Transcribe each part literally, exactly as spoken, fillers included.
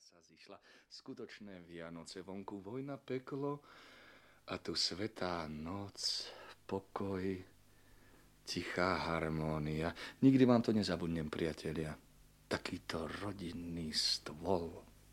sa zišla. Skutočné Vianoce, vonku vojna, peklo a tu svätá noc, pokoj, tichá harmónia. Nikdy vám to nezabudnem, priatelia. Takýto rodinný stôl.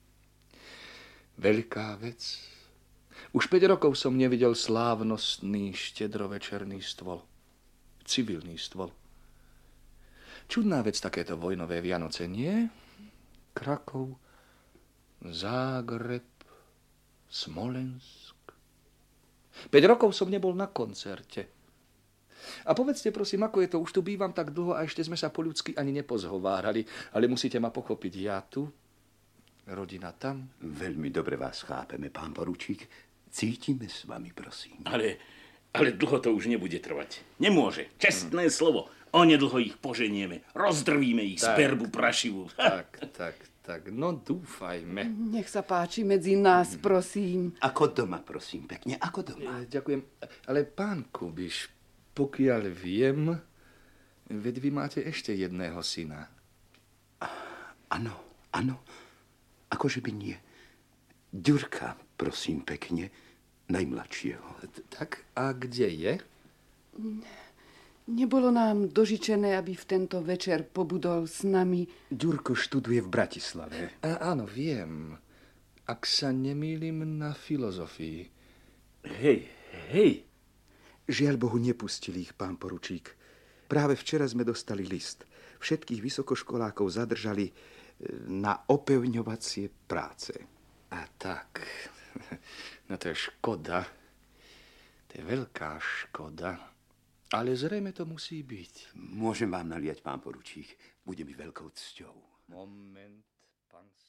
Veľká vec. Už päť rokov som nevidel slávnostný štedrovečerný stôl. Civilný stôl. Čudná vec takéto vojnové Vianoce, nie? Krakov, Zágreb, Smolensk. päť rokov som nebol na koncerte. A povedzte, prosím, ako je to? Už tu bývam tak dlho a ešte sme sa po ľudsky ani nepozhovárali. Ale musíte ma pochopiť, ja tu, rodina tam. Veľmi dobre vás chápeme, pán poručík. Cítime s vami, prosím. Ale, ale dlho to už nebude trvať. Nemôže. Čestné hmm. slovo. Onedlho ich poženieme. Rozdrvíme ich z berbu prašivú. Tak, tak, tak. No dúfajme. Nech sa páči medzi nás, prosím. Ako doma, prosím, pekne, ako doma. E, ďakujem. Ale pán Kubiš, pokiaľ viem, veď vy máte ešte jedného syna. Áno, áno. Akože by nie. Ďurka, prosím, pekne, najmladšieho. Tak a kde je? Nebolo nám dožičené, aby v tento večer pobudol s nami. Ďurko študuje v Bratislave. A, áno, viem. Ak sa nemýlim, na filozofii. Hej, hej. Žiaľ Bohu, nepustili ich, pán poručík. Práve včera sme dostali list. Všetkých vysokoškolákov zadržali na opevňovacie práce. A tak. No to je škoda. To je veľká škoda. Ale zrejme to musí byť. Môžem vám naliať, pán poručík. Bude mi veľkou cťou. Moment, pán